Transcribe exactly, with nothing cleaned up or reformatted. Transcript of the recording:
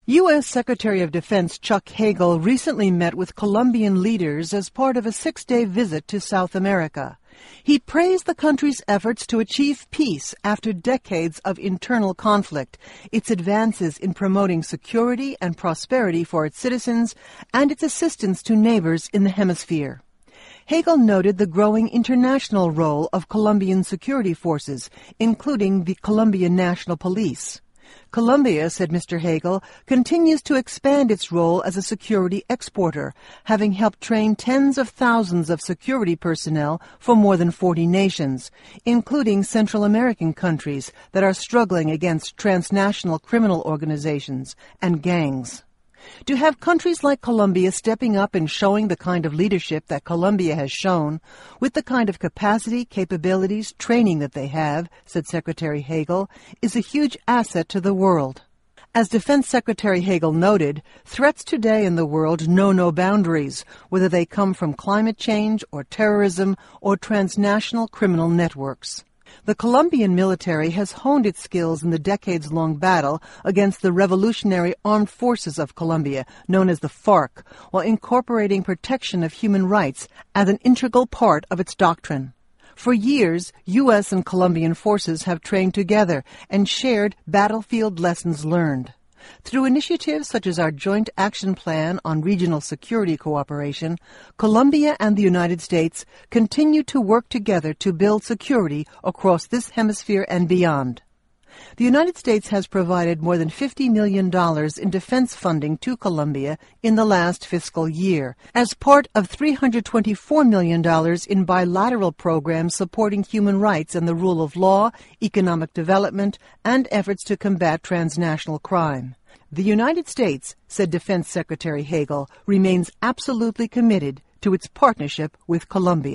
U S Secretary of Defense Chuck Hagel recently met with Colombian leaders as part of a six-day visit to South America. He praised the country's efforts to achieve peace after decades of internal conflict, its advances in promoting security and prosperity for its citizens, and its assistance to neighbors in the hemisphere. Hagel noted the growing international role of Colombian security forces, including the Colombian National Police. Colombia, said Mister Hagel, continues to expand its role as a security exporter, having helped train tens of thousands of security personnel for more than forty nations, including Central American countries that are struggling against transnational criminal organizations and gangs. To have countries like Colombia stepping up and showing the kind of leadership that Colombia has shown, with the kind of capacity, capabilities, training that they have, said Secretary Hagel, is a huge asset to the world. As Defense Secretary Hagel noted, threats today in the world know no boundaries, whether they come from climate change or terrorism or transnational criminal networks. The Colombian military has honed its skills in the decades-long battle against the Revolutionary Armed Forces of Colombia, known as the FARC, while incorporating protection of human rights as an integral part of its doctrine. For years, U S and Colombian forces have trained together and shared battlefield lessons learned. Through initiatives such as our Joint Action Plan on Regional Security Cooperation, Colombia and the United States continue to work together to build security across this hemisphere and beyond. The United States has provided more than fifty million dollars in defense funding to Colombia in the last fiscal year, as part of three hundred twenty-four million dollars in bilateral programs supporting human rights and the rule of law, economic development, and efforts to combat transnational crime. The United States, said Defense Secretary Hagel, remains absolutely committed to its partnership with Colombia.